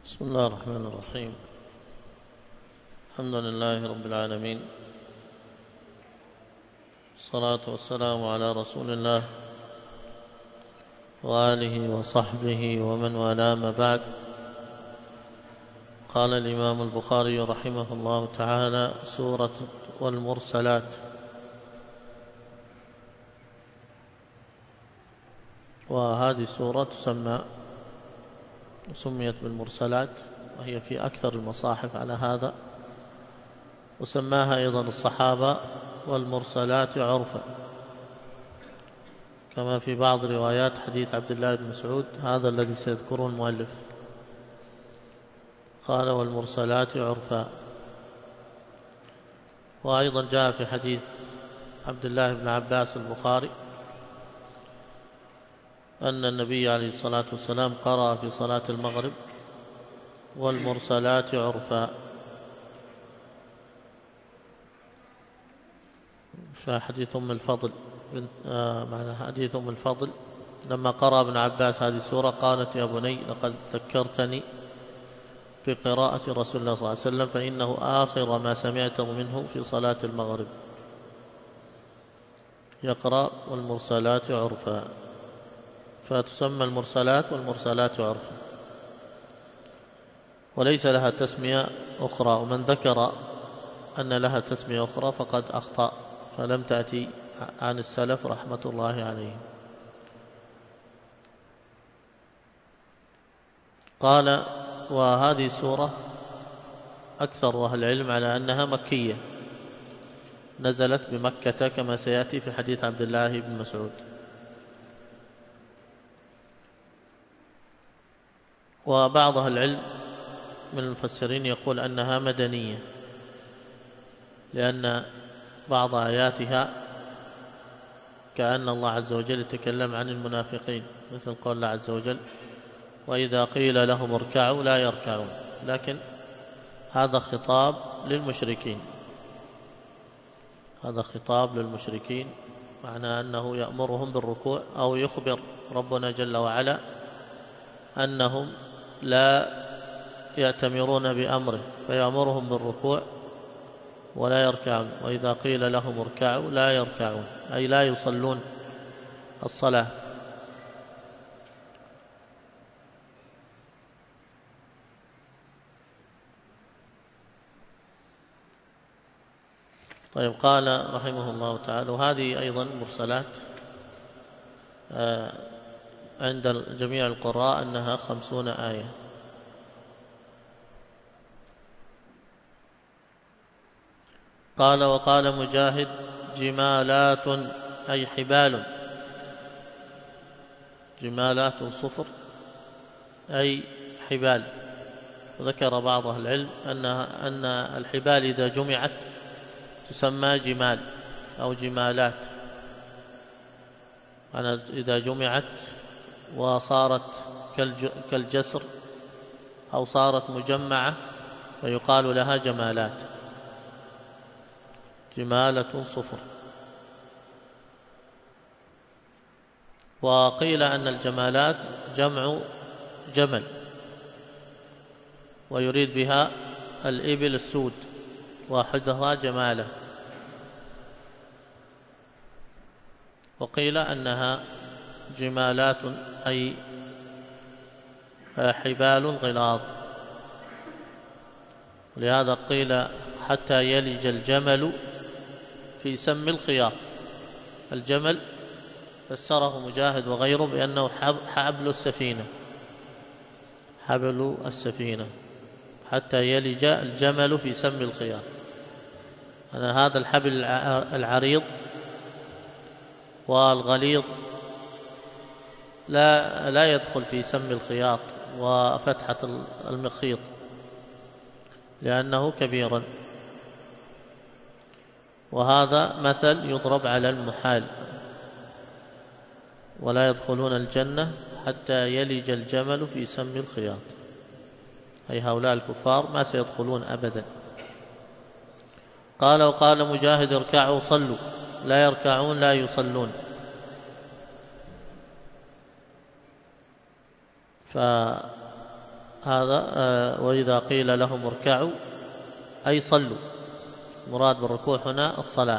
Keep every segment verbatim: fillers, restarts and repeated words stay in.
بسم الله الرحمن الرحيم. الحمد لله رب العالمين، الصلاة والسلام على رسول الله وآله وصحبه ومن والاه، ما بعد. قال الإمام البخاري رحمه الله تعالى: سورة والمرسلات. وهذه سورة تسمى سميت بالمرسلات، وهي في أكثر المصاحف على هذا، وسماها أيضا الصحابة والمرسلات عرفا، كما في بعض روايات حديث عبد الله بن مسعود هذا الذي سيذكره المؤلف، قال: والمرسلات عرفا. وأيضا جاء في حديث عبد الله بن عباس البخاري أن النبي عليه الصلاة والسلام قرأ في صلاة المغرب: والمرسلات عرفا. فحديث أم الفضل آه معنى حديث أم الفضل لما قرأ ابن عباس هذه السورة قالت: يا بني لقد ذكرتني بقراءة رسول الله صلى الله عليه وسلم، فإنه آخر ما سمعته منه في صلاة المغرب يقرأ والمرسلات عرفا. فتسمى المرسلات والمرسلات عرفا، وليس لها تسمية أخرى، ومن ذكر أن لها تسمية أخرى فقد أخطأ، فلم تأتي عن السلف رحمة الله عليهم. قال: وهذه سورة أكثر أهل العلم على أنها مكية، نزلت بمكة كما سيأتي في حديث عبد الله بن مسعود. وبعض أهل العلم من المفسرين يقول أنها مدنية، لأن بعض آياتها كأن الله عز وجل يتكلم عن المنافقين، مثل قول الله عز وجل: وإذا قيل لهم اركعوا لا يركعون، لكن هذا خطاب للمشركين، هذا خطاب للمشركين، معنى أنه يأمرهم بالركوع، أو يخبر ربنا جل وعلا أنهم لا يأتمرون بأمره فيأمرهم بالركوع ولا يركعون، وإذا قيل لهم اركعوا لا يركعون، أي لا يصلون الصلاة. طيب، قال رحمه الله تعالى: وهذه أيضا مرسلات عند جميع القراء أنها خمسون آية. قال: وقال مجاهد: جمالات أي حبال، جمالات صفر أي حبال. وذكر بعض أهل العلم أنها أن الحبال إذا جمعت تسمى جمال أو جمالات، أنا إذا جمعت وصارت كالجسر أو صارت مجمعة فيقال لها جمالات، جمالة صفر. وقيل أن الجمالات جمع جمل، ويريد بها الإبل السود، واحدها جمالة. وقيل أنها جمالات أي حبال غلاظ، لهذا قيل: حتى يلج الجمل في سم الخياط. الجمل فسره مجاهد وغيره بأنه حبل السفينة، حبل السفينة، حتى يلج الجمل في سم الخياط. أنا هذا الحبل العريض والغليظ لا لا يدخل في سم الخياط وفتحة المخيط لأنه كبيرا، وهذا مثل يضرب على المحال: ولا يدخلون الجنة حتى يلج الجمل في سم الخياط، أي هؤلاء الكفار ما سيدخلون أبدا. قال: وقال مجاهد: اركعوا صلوا، لا يركعون لا يصلون. ف هذا وإذا قيل لهم اركعوا أي صلوا، مراد بالركوع هنا الصلاة.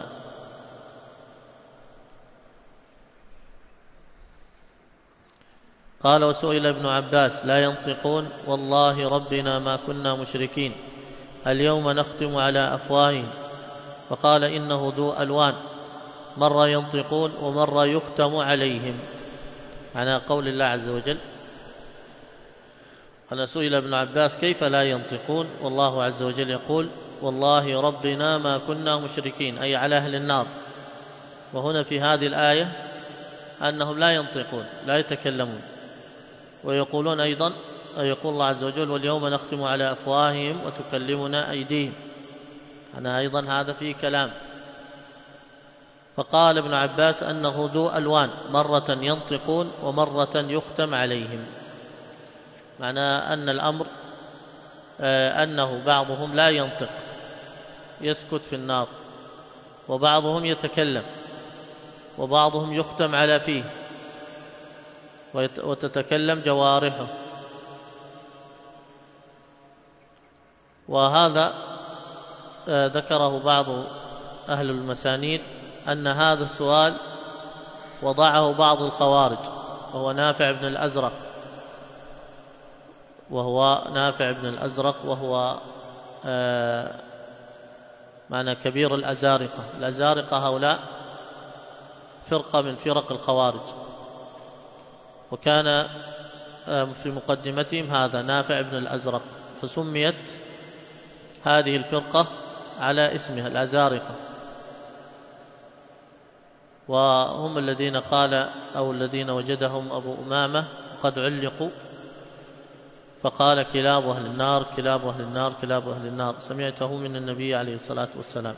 قال وسئل ابن عباس لا ينطقون والله ربنا ما كنا مشركين اليوم نختم على أفواههم، فقال إنه ذو ألوان، مرة ينطقون ومرة يختم عليهم، على قول الله عز وجل. أنا سئل ابن عباس كيف لا ينطقون والله عز وجل يقول والله ربنا ما كنا مشركين، أي على أهل النار. وهنا في هذه الآية أنهم لا ينطقون لا يتكلمون، ويقولون أيضا يقول الله عز وجل واليوم نختم على أفواههم وتكلمنا أيديهم، أنا أيضا هذا فيه كلام. فقال ابن عباس أنه ذو ألوان، مرة ينطقون ومرة يختم عليهم، معنى أن الأمر أنه بعضهم لا ينطق يسكت في النار، وبعضهم يتكلم، وبعضهم يختم على فيه وتتكلم جوارحه. وهذا ذكره بعض أهل المسانيد أن هذا السؤال وضعه بعض الخوارج، وهو نافع بن الأزرق وهو نافع بن الأزرق وهو آه معنى كبير الأزارقة. الأزارقة هؤلاء فرقة من فرق الخوارج، وكان آه في مقدمتهم هذا نافع بن الأزرق، فسميت هذه الفرقة على اسمها الأزارقة. وهم الذين قال أو الذين وجدهم أبو أمامة قد علقوا فقال كلاب أهل النار كلاب أهل النار كلاب أهل النار، سمعته من النبي عليه الصلاة والسلام.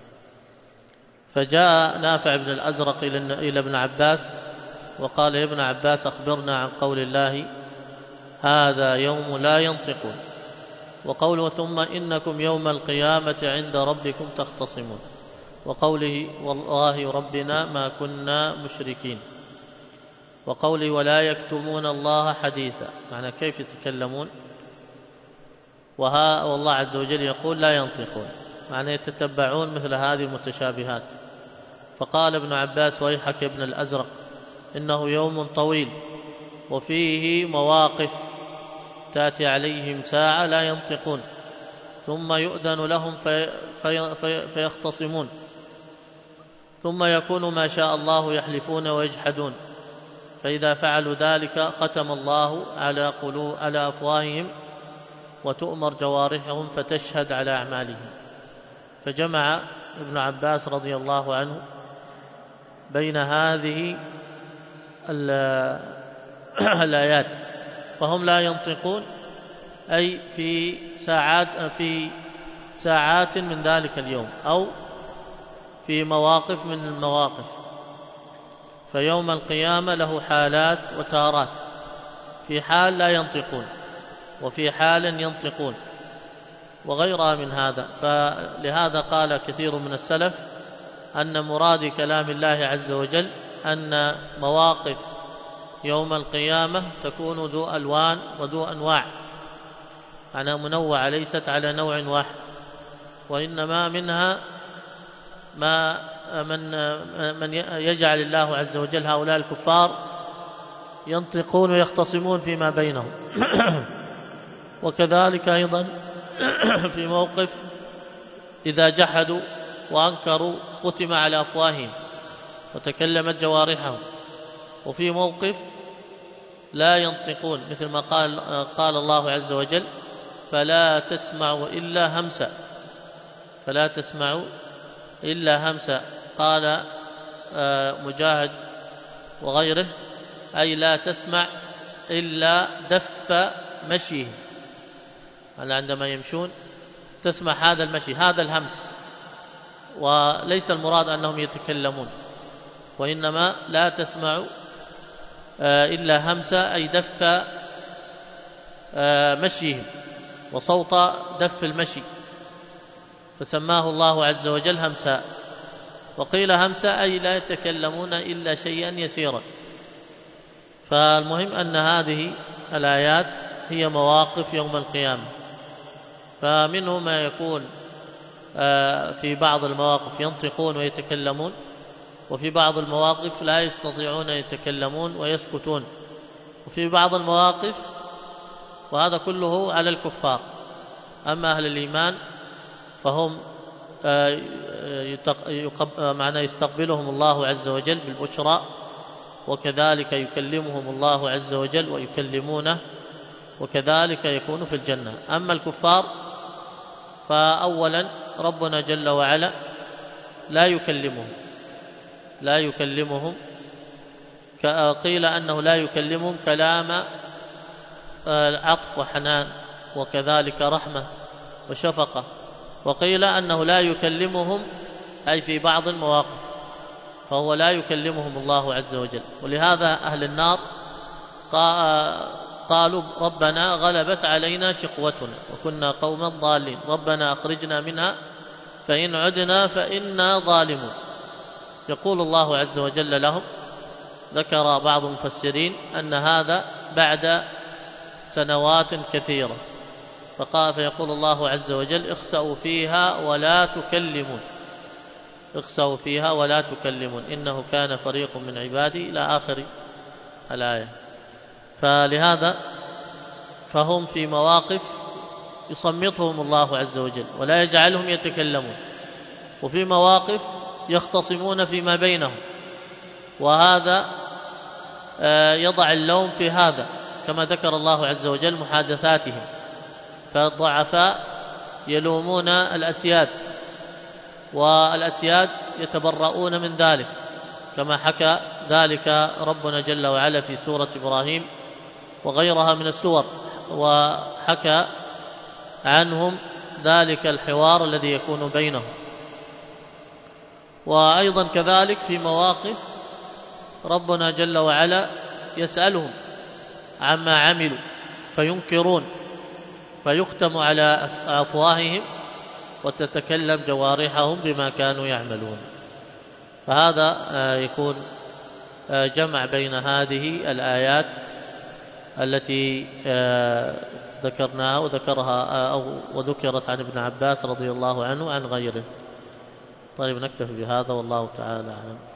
فجاء نافع بن الأزرق إلى ابن عباس وقال يا ابن عباس أخبرنا عن قول الله هذا يوم لا ينطقون، وقوله ثم إنكم يوم القيامة عند ربكم تختصمون، وقوله والله ربنا ما كنا مشركين، وقوله ولا يكتمون الله حديثا، معنى كيف يتكلمون؟ وها والله عز وجل يقول لا ينطقون، معنى يتتبعون مثل هذه المتشابهات. فقال ابن عباس ويحك ابن الأزرق إنه يوم طويل وفيه مواقف تأتي عليهم ساعة لا ينطقون، ثم يؤذن لهم في في في فيختصمون، ثم يكون ما شاء الله يحلفون ويجحدون، فإذا فعلوا ذلك ختم الله على قلوب على أفواههم وتؤمر جوارحهم فتشهد على أعمالهم. فجمع ابن عباس رضي الله عنه بين هذه الآيات، فهم لا ينطقون أي في ساعات في ساعات من ذلك اليوم أو في مواقف من المواقف. فيوم القيامة له حالات وتارات، في حال لا ينطقون وفي حال ينطقون وغيرها من هذا. فلهذا قال كثير من السلف أن مراد كلام الله عز وجل أن مواقف يوم القيامة تكون ذو ألوان وذو أنواع، أنا منوعة ليست على نوع واحد، وإنما منها ما من من يجعل الله عز وجل هؤلاء الكفار ينطقون ويختصمون فيما بينهم وكذلك أيضا في موقف إذا جحدوا وأنكروا ختم على أفواههم وتكلمت جوارحهم، وفي موقف لا ينطقون مثل ما قال قال الله عز وجل فلا تسمعوا إلا همسا، فلا تسمعوا إلا همسا. قال مجاهد وغيره أي لا تسمع إلا دف مشيهم، عندما يمشون تسمع هذا المشي هذا الهمس، وليس المراد أنهم يتكلمون، وإنما لا تسمع إلا همسا أي دف مشيهم وصوت دف المشي، فسماه الله عز وجل همسا. وقيل همسا أي لا يتكلمون إلا شيئا يسيرا. فالمهم أن هذه الآيات هي مواقف يوم القيامة، فمنه ما يكون في بعض المواقف ينطقون ويتكلمون، وفي بعض المواقف لا يستطيعون أن يتكلمون ويسكتون، وفي بعض المواقف، وهذا كله على الكفار. أما أهل الإيمان فهم معنى يستقبلهم الله عز وجل بالبشرى، وكذلك يكلمهم الله عز وجل ويكلمونه، وكذلك يكون في الجنة. أما الكفار فأولا ربنا جل وعلا لا يكلمهم لا يكلمهم قيل أنه لا يكلمهم كلام عطف وحنان، وكذلك رحمة وشفقة، وقيل أنه لا يكلمهم أي في بعض المواقف، فهو لا يكلمهم الله عز وجل. ولهذا أهل النار قالوا ربنا غلبت علينا شقوتنا وكنا قوما ضالين، ربنا أخرجنا منها فإن عدنا فإنا ظالمون. يقول الله عز وجل لهم، ذكر بعض المفسرين أن هذا بعد سنوات كثيرة، فقال فيقول الله عز وجل اخسأوا فيها ولا تكلمون اخسأوا فيها ولا تكلمون إنه كان فريق من عبادي إلى آخر الآية. فلهذا فهم في مواقف يصمتهم الله عز وجل ولا يجعلهم يتكلمون، وفي مواقف يختصمون فيما بينهم، وهذا يضع اللوم في هذا، كما ذكر الله عز وجل محادثاتهم، فالضعفاء يلومون الأسياد، والأسياد يتبرؤون من ذلك، كما حكى ذلك ربنا جل وعلا في سورة إبراهيم وغيرها من السور، وحكى عنهم ذلك الحوار الذي يكون بينهم. وأيضا كذلك في مواقف ربنا جل وعلا يسألهم عما عملوا فينكرون، فيختم على أفواههم وتتكلم جوارحهم بما كانوا يعملون. فهذا يكون جمع بين هذه الآيات التي ذكرناها وذكرها أو وذكرت عن ابن عباس رضي الله عنه عن غيره. طيب، نكتفي بهذا والله تعالى أعلم.